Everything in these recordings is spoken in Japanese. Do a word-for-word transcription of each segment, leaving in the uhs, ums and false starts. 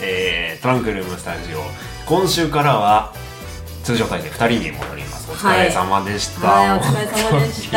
えー、トランクルームスタジオ、今週からは通常体制ふたりに戻ります。お疲れ様でした。 はい、はい、お疲れ様でした。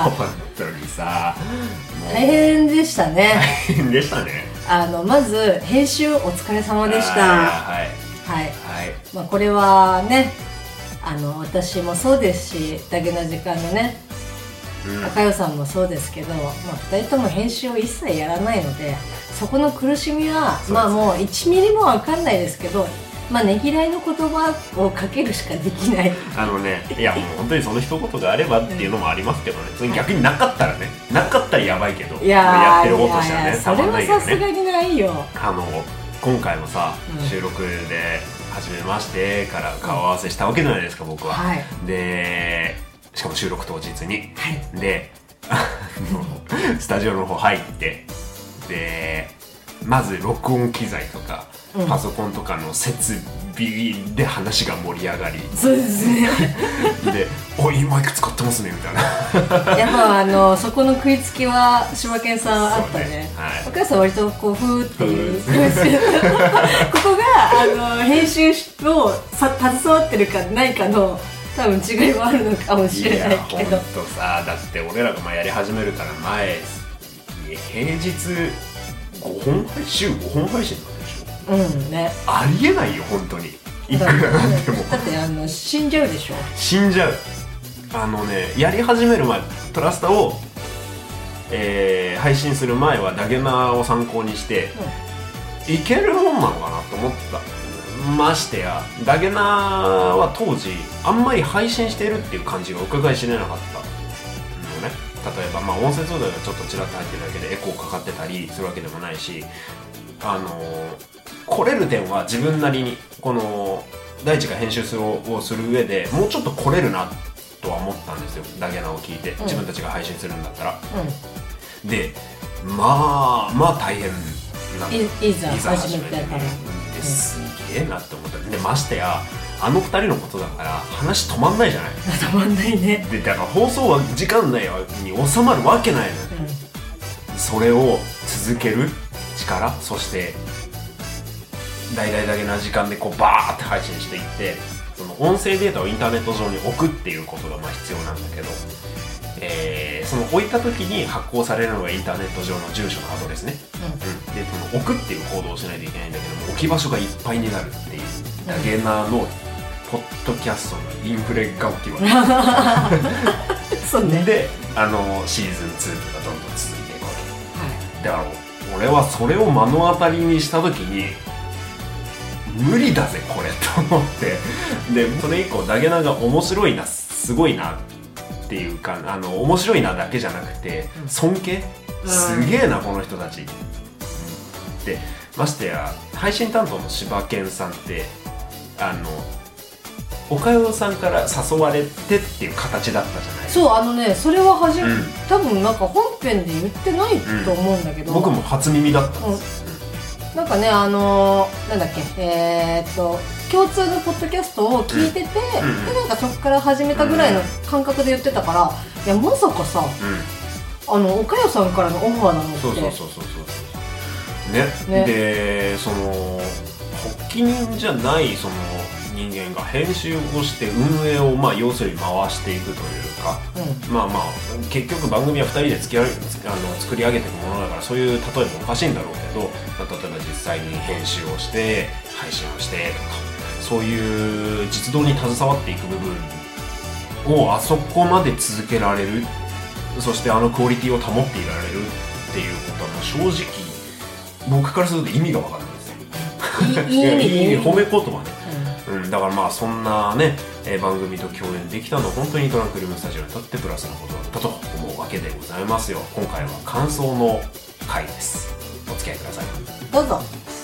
本当にさ、もう大変でしたね。 大変でしたね。 あのまず編集お疲れ様でした。 はいはい、はい、 まあ、これはね、あの私もそうですし、だけな時間のね、うん、赤代さんもそうですけど、まあ、ふたりとも編集を一切やらないので、そこの苦しみは、ね、まあもういちミリも分かんないですけど、まあねぎらいの言葉をかけるしかできない。あのね、いやもう本当にその一言があればっていうのもありますけどね、うん、逆になかったらね、なかったらやばいけど、 いややってることとしてはね、 たまんないけどね。それはさすがにないよ。 あの今回もさ、うん、収録で初めましてから顔合わせしたわけじゃないですか、僕は、はい、でしかも収録当日に、はい、でスタジオの方入って、でまず録音機材とか、うん、パソコンとかの設備で話が盛り上がり、 そうですねで「おいいマイク使ってますね」みたいな。 やっぱあのそこの食いつきは柴犬さんあったね。ね、はい、お母さん割とこうふーっていうここがあの編集をさ携わってるかないかの多分違いもあるのかもしれないけど。 いやほんとさ、だって俺らがまあやり始めるから前平日ごほん週ごほん配信なんでしょ。 うんね、 ありえないよ本当に。いくらなんでもだってあの死んじゃうでしょ。 死んじゃう。あのね、やり始める前、トラスタを、えー、配信する前はダゲナを参考にして、うん、いけるもんなのかなと思った。ましてやダゲナは当時あんまり配信してるっていう感じが伺い知れなかったのね。例えばまあ音声通話がちょっとちらっと入ってるだけでエコーかかってたりするわけでもないし、あの来れる点は自分なりにこの大地が編集をする上でもうちょっと来れるなとは思ったんですよ、ダゲナを聞いて、うん、自分たちが配信するんだったら、うん、でまあまあ大変ないいざ始めてからすげえなって思った。でましてやあのふたりのことだから話止まんないじゃない。 止まんないね。 でだから放送は時間内に収まるわけないのよ、うん、それを続ける力、そして大々だけな時間でこうバーって配信していって、その音声データをインターネット上に置くっていうことがまあ必要なんだけど、えー、その置いた時に発行されるのがインターネット上の住所のアドレスね、うんうん、でその置くっていう行動をしないといけないんだけども、置き場所がいっぱいになるっていう、ダゲナのポッドキャストのインフレが起きるわけそうね。 であのシーズンツーとかどんどん続いていくわけ、はい、だから俺はそれを目の当たりにした時に無理だぜこれと思って、でそれ以降ダゲナが面白いな、すごいなっていうか、あの面白いなだけじゃなくて尊敬、すげえなこの人たち、うん、でましてや配信担当の柴犬さんってあの岡代さんから誘われてっていう形だったじゃない。 そう、あのね、それは初め、うん、多分なんか本編で言ってないと思うんだけど、 うん、僕も初耳だったんです、 うん、なんかね、あのー、なんだっけ、えー、っと共通のポッドキャストを聞いてて、うん、でなんかそこから始めたぐらいの感覚で言ってたから、いやまさかさ、うん、あの岡代さんからのオファーなのって。 そうそうそうそうそうね。ねでその発起人じゃないその人間が編集をして運営をまあ要するに回していくというか、うん、まあまあ結局番組はふたりで付き合いあの作り上げていくものだから、そういう例えばおかしいんだろうけど、まあ、例えば実際に編集をして配信をしてとか、そういう実動に携わっていく部分をあそこまで続けられる、そしてあのクオリティを保っていられるっていうことは正直僕からすると意味が分かんないですよ。 いい意味いい褒め言葉ね。うん、だからまあそんなね、えー、番組と共演できたのは本当にトランクルームスタジオにとってプラスのことだったと思うわけでございますよ。今回は感想の回です。お付き合いください。 どうぞ。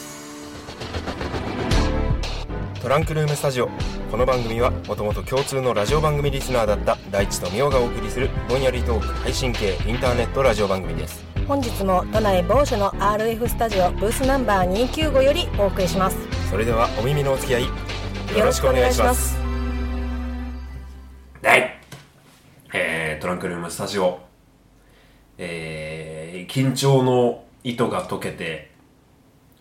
トランクルームスタジオ、この番組はもともと共通のラジオ番組リスナーだった大地とみおがお送りするぼんやりトーク配信系インターネットラジオ番組です。 本日も都内某所の アールエフ スタジオブースナンバーにひゃくきゅうじゅうごよりお送りします。 それではお耳のお付き合いよろしくお願いします。 はい、えー、トランクルームスタジオ、えー、緊張の糸が解けて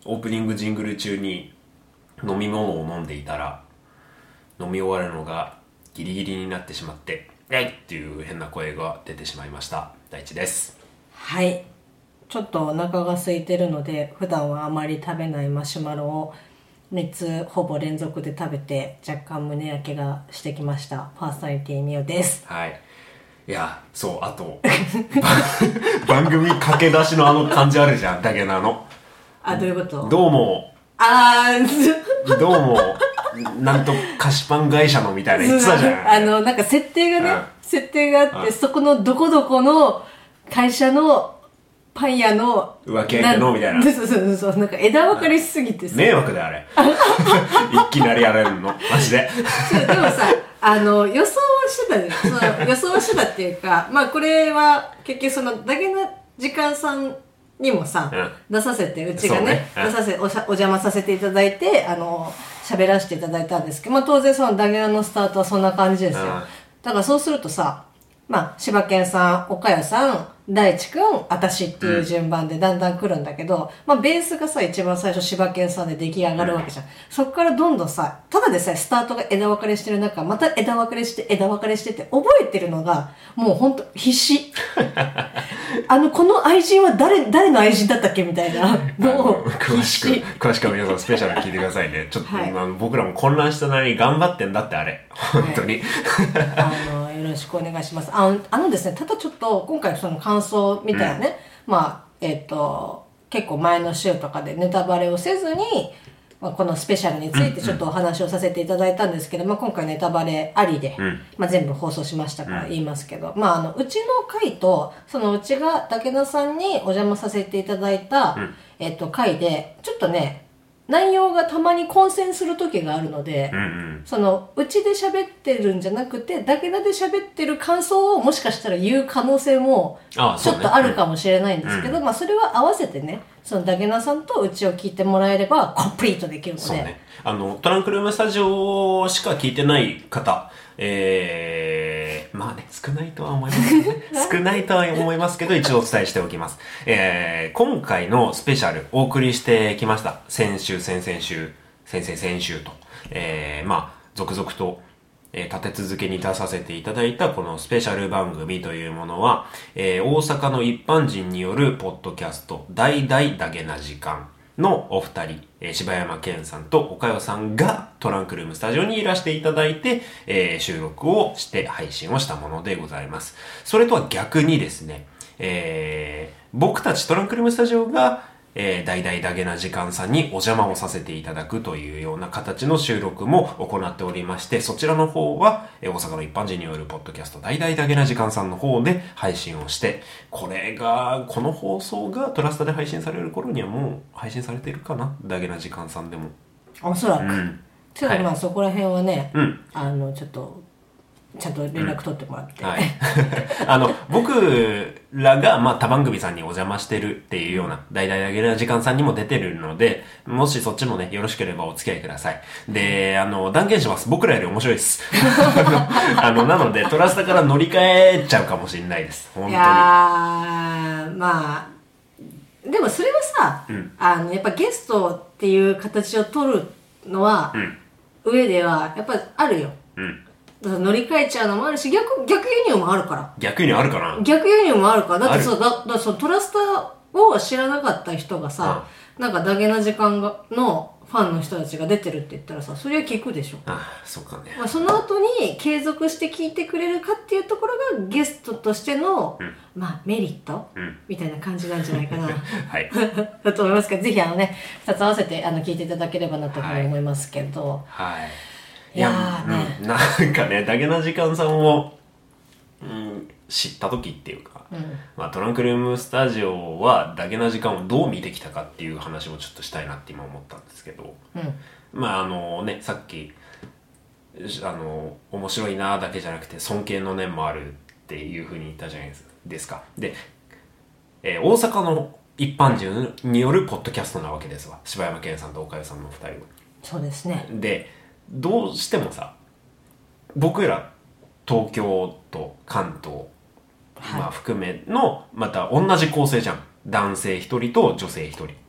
オープニングジングル中に飲み物を飲んでいたら飲み終わるのがギリギリになってしまって「えい!」っていう変な声が出てしまいました。大地です。 はい、ちょっとお腹が空いてるので普段はあまり食べないマシュマロをみっつほぼ連続で食べて若干胸焼けがしてきました。パーソナリティみおです。 はい、いやそうあと番組駆け出しのあの感じあるじゃん、だけなの。 あ、どういうこと？ どうもあーどうもなんと菓子パン会社のみたいな言ってたじゃん。 あのなんか設定がね、うん、設定があって、うん、そこのどこどこの会社のパン屋の浮気相手のみたいな。 そうそうそう、なんか枝分かれしすぎてさ、 迷惑だよあれいきなりやられるのマジでそうでもさ、あの予想はしてたでその予想はしてたっていうかまあこれは結局そのだけな時間さんにもさ、うん、出させてうちが ね, ね、うん、出させ お, お邪魔させていただいてあの喋らせていただいたんですけど、まあ当然そのダゲナのスタートはそんな感じですよ、うん、だからそうするとさ、まあ柴犬さん、岡谷さん、大地くん、私っていう順番でだんだん来るんだけど、うん、まあベースがさ一番最初柴犬さんで出来上がるわけじゃん、うん、そっからどんどんさ、ただでさえスタートが枝分かれしてる中また枝分かれして枝分かれしてって覚えてるのがもうほんと必死あのこの愛人は誰誰の愛人だったっけみたいなもう詳しく詳しくは皆さんスペシャル聞いてくださいね。ちょっと、はい、あの僕らも混乱したなりに頑張ってんだってあれ本当に、 はい、あのよろしくお願いします。あのあのですね、ただちょっと今回その感想みたいなね、うん、まあえっ、ー、と結構前の週とかでネタバレをせずに、まあ、このスペシャルについてちょっとお話をさせていただいたんですけど、うんうん、まあ、今回ネタバレありで、うん、まあ、全部放送しましたから言いますけど、うん、まああのうちの回とそのうちが武田さんにお邪魔させていただいた、うん、えっ、ー、と回でちょっとね内容がたまに混戦する時があるので、うんうん、そのうちで喋ってるんじゃなくてだけだで喋ってる感想をもしかしたら言う可能性もちょっとあるかもしれないんですけど、ああ、ね、うん、まあそれは合わせてね、そのダゲナさんとうちを聞いてもらえればコンプリートできるので、 そうね、あのトランクルームスタジオしか聞いてない方、えー、まあね少ないとは思いますけどね少ないとは思いますけど一応お伝えしておきます。えー、今回のスペシャルお送りしてきました。先週先々週先々先週と、えー、まあ続々とえー、立て続けに出させていただいたこのスペシャル番組というものは、えー、大阪の一般人によるポッドキャスト大々だげな時間のお二人、えー、柴山健さんと岡代さんがトランクルームスタジオにいらしていただいて、えー、収録をして配信をしたものでございます。それとは逆にですね、えー、僕たちトランクルームスタジオがえー、大々だげな時間さんにお邪魔をさせていただくというような形の収録も行っておりまして、そちらの方は、えー、大阪の一般人によるポッドキャスト大々だげな時間さんの方で配信をして、これが、この放送がトラスタで配信される頃にはもう配信されているかな、だげな時間さんでも。 おそらく。うん、ちょっとまあ、はい、そこら辺はね、 うん、 あの、ちょっと、ちゃんと連絡取ってもらって、うん、はい、 あの僕らが、まあ、他番組さんにお邪魔してるっていうような大々だげな時間さんにも出てるので、もしそっちもねよろしければお付き合いください。で、あの断言します、僕らより面白いですあのなのでトラスタから乗り換えちゃうかもしれないです、本当に。いやー、まあでもそれはさ、うん、あのやっぱゲストっていう形を取るのは、うん、上ではやっぱあるよ、うん、乗り換えちゃうのもあるし、逆、逆輸入もあるから。 逆輸入あるかな。 逆輸入もあるから。だってさ、だ、だ、そう、トラスタを知らなかった人がさ、うん、なんかダゲな時間が、のファンの人たちが出てるって言ったらさ、それは聞くでしょ。 ああ、そうかね。 まあ、その後に継続して聞いてくれるかっていうところがゲストとしての、うん、まあ、メリット、うん、みたいな感じなんじゃないかな。 はい。 だと思いますけど、ぜひあのね、二つ合わせてあの聞いていただければなと思いますけど。 はい。はい、 いやーね、 うん、なんかね、だげな時間さんを、うん、知った時っていうか、うん、まあ、トランクルームスタジオはだげな時間をどう見てきたかっていう話をちょっとしたいなって今思ったんですけど、うん、まああのね、さっきあの面白いなだけじゃなくて尊敬の念もあるっていうふうに言ったじゃないですか。で、えー、大阪の一般人によるポッドキャストなわけですわ、柴山健さんと岡代さんのふたりは。 そうですね。 でどうしてもさ、僕ら東京と関東、はい、まあ、含めのまた同じ構成じゃん。男性一人と女性一人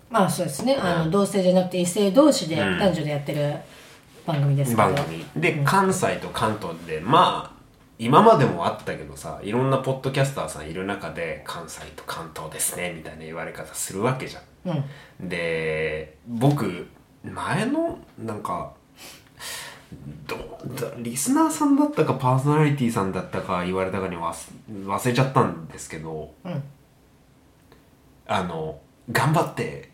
まあそうですね、あの同性じゃなくて異性同士で、 うん男女でやってる番組ですけど、 番組で、 うん関西と関東でまあ今までもあったけどさ、いろんなポッドキャスターさんいる中で関西と関東ですねみたいな言われ方するわけじゃん、 うん、で僕前のなんかどだリスナーさんだったかパーソナリティさんだったか言われたかに忘忘れちゃったんですけど、 うん、 あの頑張って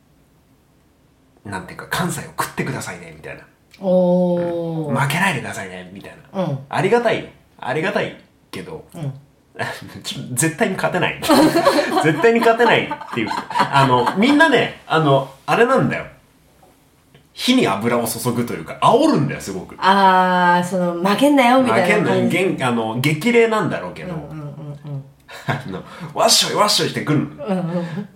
なんていうか関西を食ってくださいねみたいな、 おー、 うん、負けないでくださいねみたいな、 うん、 ありがたいよありがたいけど、 うん絶対に勝てない絶対に勝てないっていうあのみんなねあのあれなんだよ、火に油を注ぐというか煽るんだよすごく。 あー、その負けんなよみたいな感じ。 負けんなよ、あの激励なんだろうけど、 うんうんうんうん、 あのわっしょいわっしょいしてくるの、 うんうん、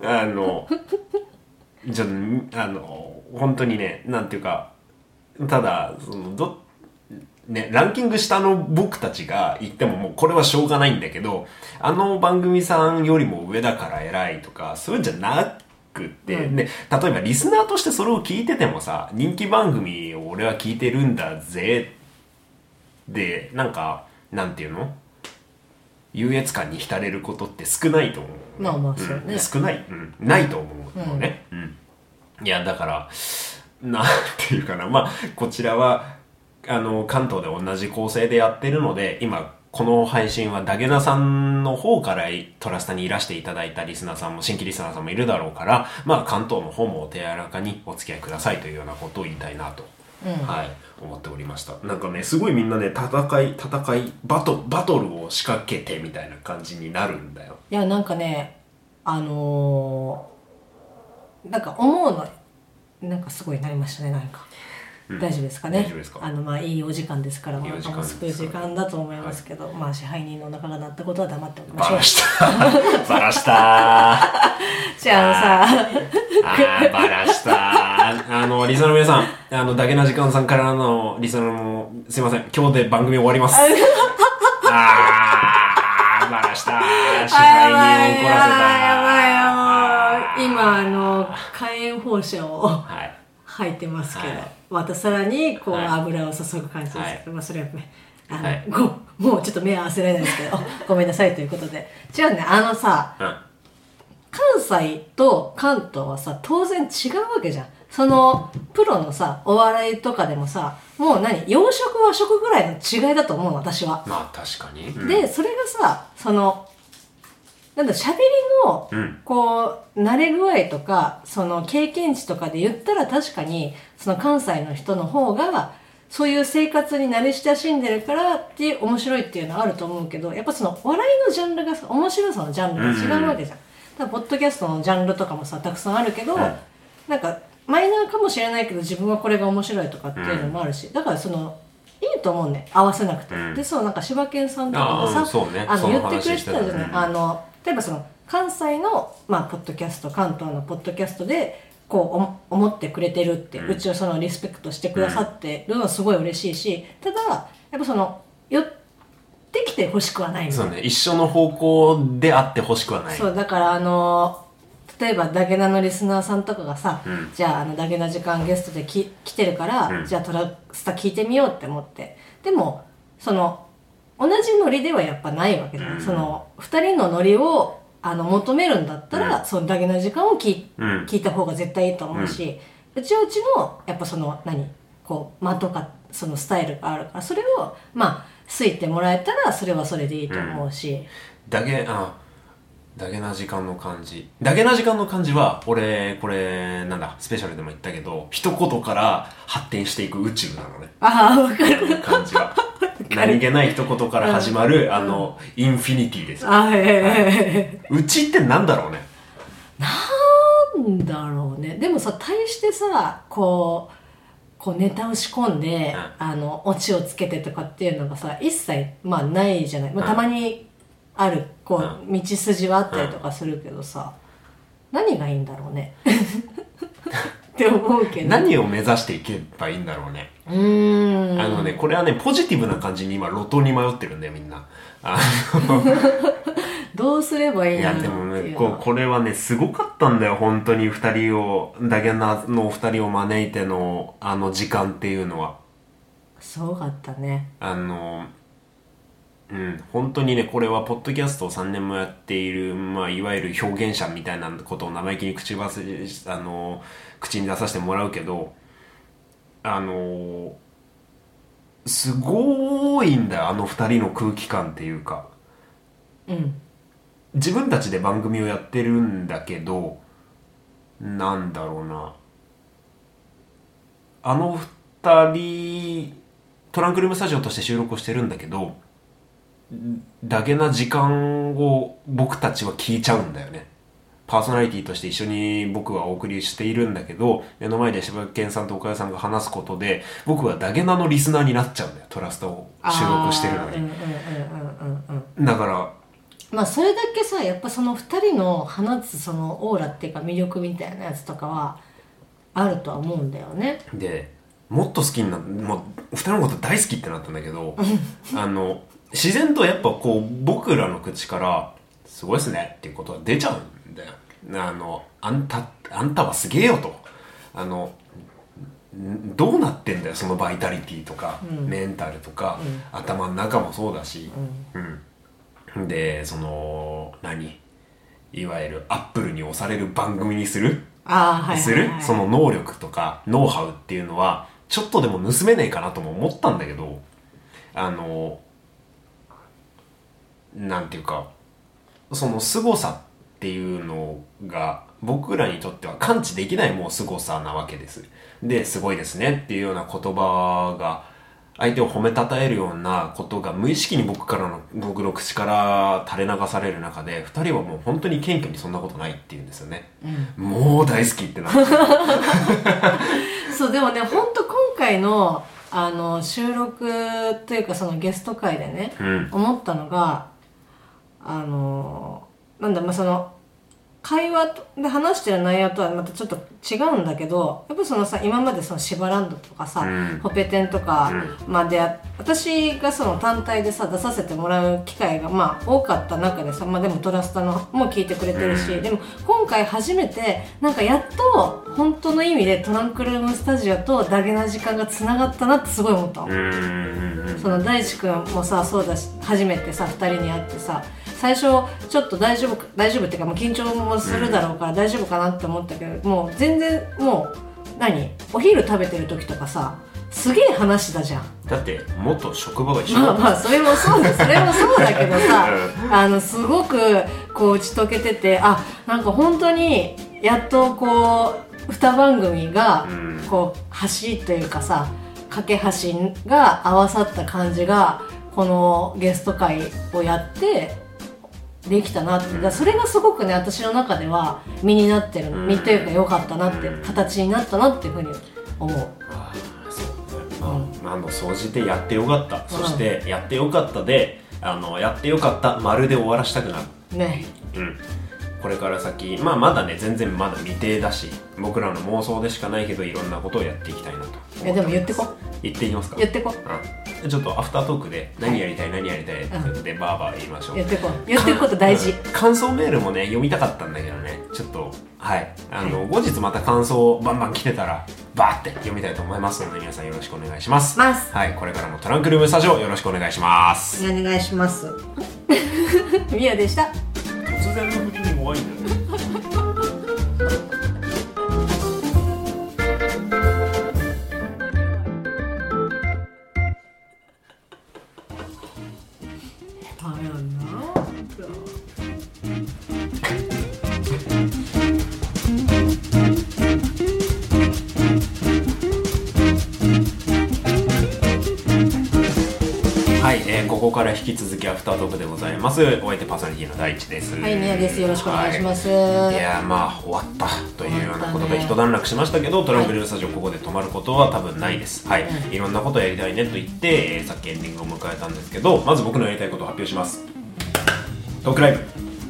あのじゃあの本当にねなんていうか、ただそのどね、ランキング下の僕たちが言ってももうこれはしょうがないんだけど、あの番組さんよりも上だから偉いとかそういうんじゃなくって、うん、で例えばリスナーとしてそれを聞いててもさ、人気番組を俺は聞いてるんだぜでなんかなんていうの優越感に浸れることって少ないと思う、ね、 まあまあそうね、 うん、少ない、うん、ないと思うのね、うんうん、いやだからなんていうかな、まあこちらはあの関東で同じ構成でやってるので、今この配信はダゲナさんの方からトラスタにいらしていただいたリスナーさんも新規リスナーさんもいるだろうから、まあ関東の方もお手柔らかにお付き合いくださいというようなことを言いたいなと、うん、はい思っておりました。なんかねすごいみんなね戦い戦いバトバトルを仕掛けてみたいな感じになるんだよ。 いやなんかねあのー、なんか思うのなんかすごいなりましたね、なんか。うん、大丈夫ですかね。 大丈夫ですか。 あのまあいいお時間ですから、 いいお時間ですから、 そういう時間だと思いますけど、はい、まあ支配人の中が鳴ったことは黙っておきましょう。 バラしたバラしたじゃあさあバラしたあのリスナーの皆さん、あのだけな時間さんからのリスナーもすいません、今日で番組終わりますあーバラした支配人を怒らせた。 やばいやばい、今あの火炎放射を、はい入ってますけど、はい、またさらにこう、はい、油を注ぐ感じですけど、はい、まあそれはねあの、はい、ごもうちょっと目合わせられないですけどごめんなさいということで、違うね、あのさ、うん、関西と関東はさ当然違うわけじゃん。そのプロのさお笑いとかでもさ、もう何洋食和食ぐらいの違いだと思うの私は。 まあ確かに、うん、 でそれがさそのなんだ喋りの、うん、こう慣れ具合とかその経験値とかで言ったら確かにその関西の人の方がそういう生活に慣れ親しんでるからっていう面白いっていうのはあると思うけど、やっぱその笑いのジャンルがさ面白さのジャンルが違うわけじゃん、うん、だからポッドキャストのジャンルとかもさたくさんあるけど、うん、なんかマイナーかもしれないけど自分はこれが面白いとかっていうのもあるし、うん、だからそのいいと思うね、合わせなくて、うん、でそうなんか柴犬さんとかもさ あ,、ね、あの言ってくれてたじゃない、うん、あの例えばその関西の、まあ、ポッドキャスト関東のポッドキャストでこう思ってくれてるって、うん、うちをそのリスペクトしてくださってるのはすごい嬉しいし、ただやっぱその寄ってきてほしくはないの。 そうね、一緒の方向であってほしくはない。 そうだからあの例えばダゲナのリスナーさんとかがさ、うん、じゃああのダゲナ時間ゲストでき来てるから、うん、じゃあトラスタ聞いてみようって思って、でもその同じノリではやっぱないわけじゃん、うん、そのふたりのノリをあの求めるんだったら、うん、そのだけの時間を聞、うん、聞いた方が絶対いいと思うし、うん、うちはうちのやっぱその何こう間とかそのスタイルがあるから、それをまあ好いてもらえたらそれはそれでいいと思うし、うん、 だけあだけな時間の感じだけな時間の感じは俺これなんだスペシャルでも言ったけど一言から発展していく宇宙なのね。 ああ分かる、 この感じは何気ない一言から始まる、うん、あの、うん、インフィニティですよ。 あ、へー、うちってなんだろうね。 なんだろうね。でもさ、対してさ、こう、こうネタを仕込んで、うん、あの、オチをつけてとかっていうのがさ、一切、まあないじゃない。まあ、たまにある、こう、うん、道筋はあったりとかするけどさ、うん、何がいいんだろうね。って思うけど。 何を目指していけばいいんだろうね。うーん。あのね、これはね、ポジティブな感じに今、路頭に迷ってるんだよ、みんな。あのどうすればいいんだろうっていうの。 いやでもね、ここれはねすごかったんだよ本当にふたりをダゲナのお二人を招いてのあの時間っていうのはすごかったね。 あのうん本当にねこれはポッドキャストをさんねんもやっている、まあ、いわゆる表現者みたいなことを生意気に口ばせあの口に出させてもらうけどあのすごいんだよあの二人の空気感っていうか、 うん、 自分たちで番組をやってるんだけどなんだろうなあの二人トランクルームスタジオとして収録をしてるんだけどだけな時間を僕たちは聞いちゃうんだよね。パーソナリティとして一緒に僕はお送りしているんだけど目の前で柴犬さんと岡谷さんが話すことで僕はダゲナのリスナーになっちゃうんだよトラストを収録してるのに。だからまあそれだけさやっぱそのふたりの放つそのオーラっていうか魅力みたいなやつとかはあるとは思うんだよね。 でもっと好きになもうふたりのこと大好きってなったんだけどあの自然とやっぱこう僕らの口からすごいっすねっていうことは出ちゃうんだよ。あのあんたあんたはすげえよとあのどうなってんだよそのバイタリティとか、うん、メンタルとか、うん、頭の中もそうだし、うんうん、でその何いわゆるアップルに押される番組にするあ、はいはいはい、 するその能力とかノウハウっていうのはちょっとでも盗めねえかなとも思ったんだけどあのなんていうかその凄さっていうのが僕らにとっては感知できないもう凄さなわけです。ですごいですねっていうような言葉が相手を褒めたたえるようなことが無意識に僕からの僕の口から垂れ流される中でふたりはもう本当に謙虚にそんなことないって言うんですよね、うん、もう大好きってなってそうでもね本当今回のあの収録というかそのゲスト会でね、うん、思ったのがあのなんだまあその会話で話してる内容とはまたちょっと違うんだけどやっぱそのさ今までそのシバランドとかさ、うん、ホペテンとかまで、うん、私がその単体でさ出させてもらう機会がまあ多かった中でさ、まあ、でもトラスタのも聞いてくれてるし、うん、でも今回初めてなんかやっと本当の意味でトランクルームスタジオとダゲな時間がつながったなってすごい思ったの、うん、その大地君もさそうだし初めてさふたりに会ってさ最初ちょっと大丈夫大丈夫っていうかもう緊張もするだろうから大丈夫かなって思ったけどもう全然もう何お昼食べてる時とかさすげえ話だじゃん。 だって元職場が一緒だった。 まあまあそれもそうだそれもそうだけどさあのすごくこう打ち解けててあなんか本当にやっとこうに番組がこう橋というかさ架け橋が合わさった感じがこのゲスト会をやってできたなって、だそれがすごくね私の中では身になってる身というか良かったなって形になったなっていうふうに思う。 ああそうね、まあうん、あの総じてやってよかった、そしてやってよかったであのやってよかったまるで終わらしたくなるね。 うんこれから先、まあまだね全然まだ未定だし僕らの妄想でしかないけどいろんなことをやっていきたいなと。 いやでも言ってこ言っていきますか。 言ってこ、 うん、ちょっとアフタートークで何やりたい、はい、何やりたいって言ってバーバー言いましょう。 言ってこ言ってこと大事。 感想メールもね読みたかったんだけどねちょっとはいあの、はい、後日また感想バンバン来てたらバーって読みたいと思いますので皆さんよろしくお願いします。 ますはいこれからもトランクルームスタジオよろしくお願いします。 お願いします。ミヤでした。 突然の振りに弱いんだよね。はい、えー、ここから引き続きアフタートークでございます。お相手パーソナリティの大地です。 はい、宮です。よろしくお願いします。 はい、いやまあ終わったというようなことで一段落しましたけど、トランクルームスタジオここで止まることは多分ないです。はい、うん、いろんなことやりたいねと言って、えー、さっきエンディングを迎えたんですけど、まず僕のやりたいことを発表します。トークライブ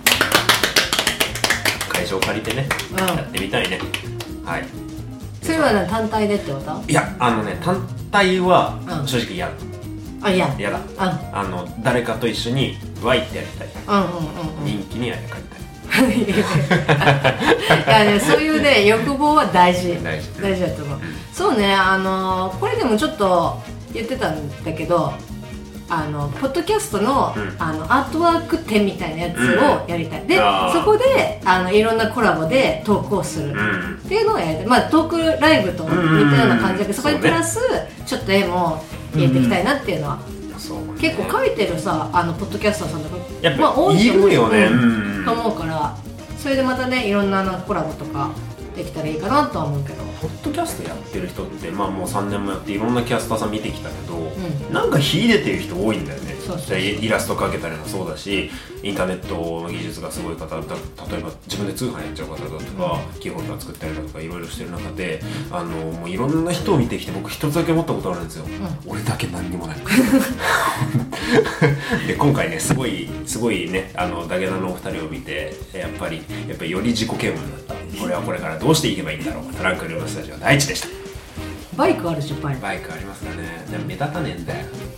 会場を借りてね、うん、やってみたいね。はい。 それは、ね、単体でってこと？ いやあのね単体は正直嫌だ。 あ、いや嫌だ、あの誰かと一緒にワイってやりたい、 うんうんうんうん、 人気にあやかりたいいや、ね、そういうね欲望は大事大事大事だと思う、うん、そうね、あのー、これでもちょっと言ってたんだけど、あのポッドキャスト の,、うん、あのアートワーク展みたいなやつをやりたい、うん、でそこであのいろんなコラボでトークをする、うん、っていうのをやりたい、まあ、トークライブと似たような感じで、そこにプラス、ね、ちょっと絵も入れていきたいなっていうのは、うん、そうね、結構書いてるさあのポッドキャスターさんとかやっぱ、まあ、多いと思うよね、 うん、と思うから、それでまたねいろんなコラボとかできたらいいかなとは思うけど、 ポッドキャストやってる人って、まあ、もうさんねんもやっていろんなキャスターさん見てきたけど、うん、なんか秀でてる人多いんだよね。そうそうそう、イラスト描けたりもそうだし、インターネットの技術がすごい方だ、例えば自分で通販やっちゃう方だとか、うん、キーホルダー作ったりだとかいろいろしてる中で、あのもういろんな人を見てきて、僕一つだけ思ったことあるんですよ、うん、俺だけ何にもないで今回ねすごいすごいね、あのダゲナのお二人を見て、やっぱりやっぱりより自己嫌悪になった。これはこれからどうしていけばいいんだろう。トランクルームスタジオ第一でした。 バイクあるし、バイクバイクありますかね。でも目立たねえんだよ。